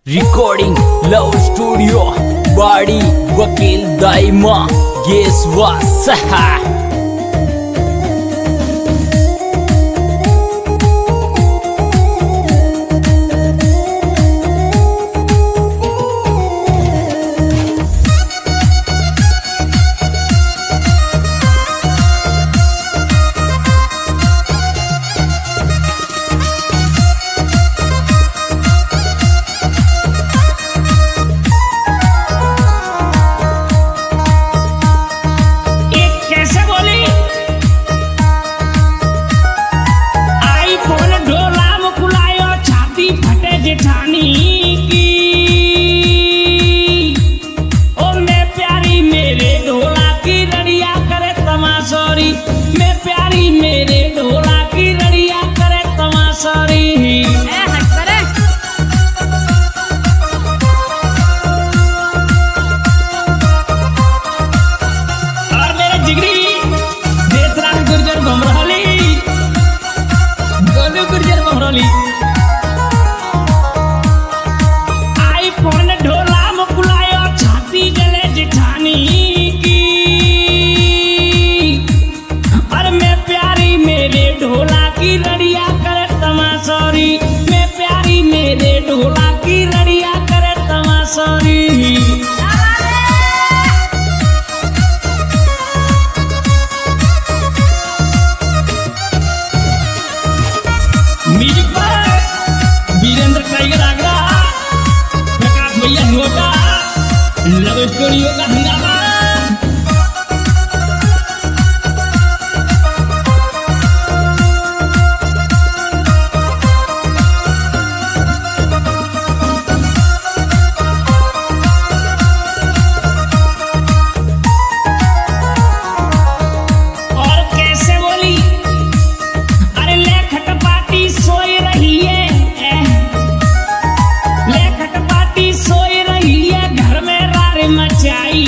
Recording Love Studio Body Wakil Daima Guess what Saha love studio का हंगामा और कैसे बोली अरे लेखक पार्टी सोई रही है लेखक पार्टी सोई रही है घर में रार मचाई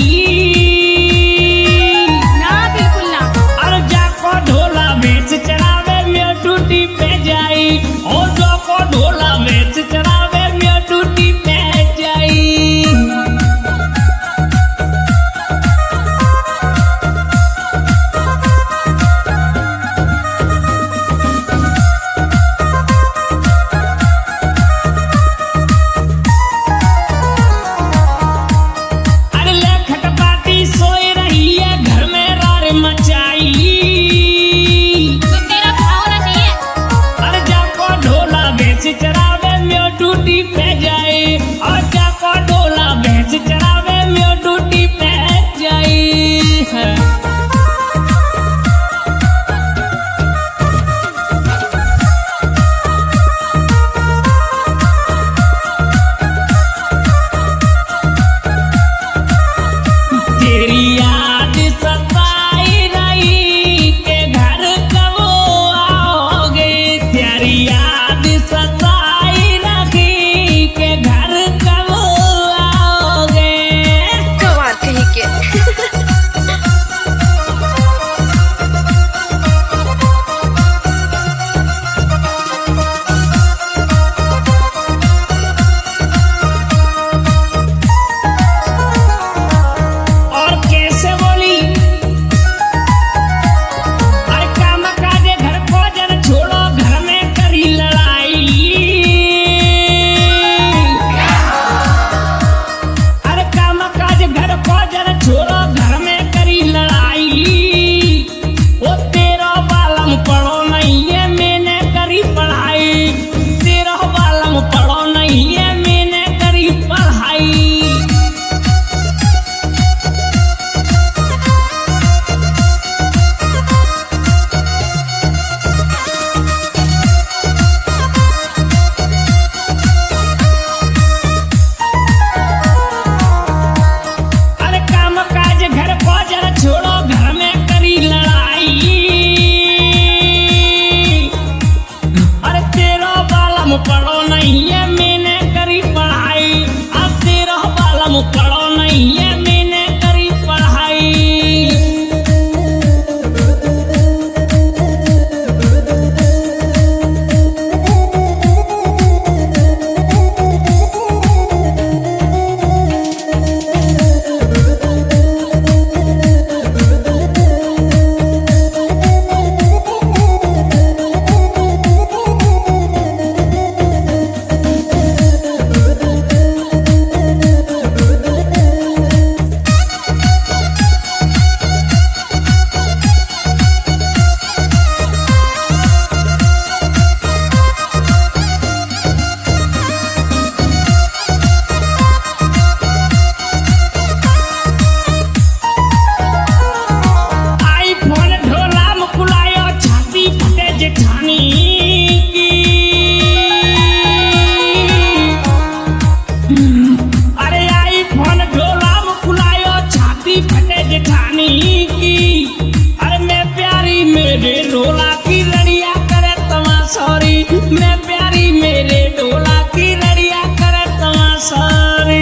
ना बिल्कुल ना और जाको ढोला बेच चढ़ावे में ड्यूटी पे जाई और जाको ढोला बेच चढ़ावे में ड्यूटी पे जाई चढ़ावे में ड्यूटी पे जाए और जाको ढोला बेच चढ़ावे में ड्यूटी पे जाए तेरी याद सताई रही के घर कब आओगे तेरी याद सताई रही के घर कब आओगे कमाल कहीं के और कैसे बोली अरे काम काजे घर को जन छोड़ो घर में करी लड़ाई अरे काम काज घर को जन छोड़ो घर में करी लड़ाई वो तेरा बालम पढ़ो नहीं है मैंने करी पढ़ाई तेरा बालम पढ़ो नहीं है मैंने करी पढ़ाई अरे काम काज घर को जरा छोड़ो घर में करी लड़ाई अरे तेरा बालम पढ़ो नहीं है मैंने करी पढ़ाई अब तेरा बालम पढ़ो नहीं है मैंने करी पढ़ाई अरे आई फोन ढोला मुकुलायो छाती फटे जेठानी की। अरे मैं प्यारी मेरे ढोला की लड़िया करे तमाशोरी, मैं प्यारी मेरे ढोला की लड़िया करे तमाशोरी।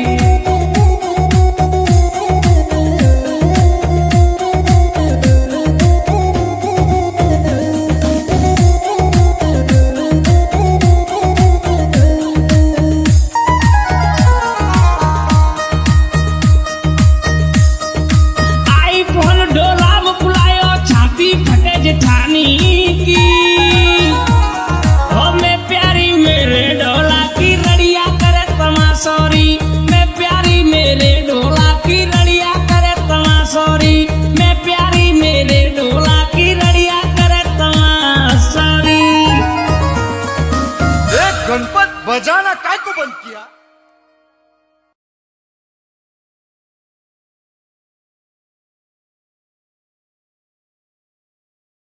जेठानी की ओ मैं प्यारी मेरे ढोला की लड़िया करे तमाशोरी, मैं प्यारी मेरे ढोला की लड़िया करे तमाशोरी, मैं प्यारी मेरे ढोला की लड़िया करे तमाशोरी। गणपत बजाना काय को बंद किया?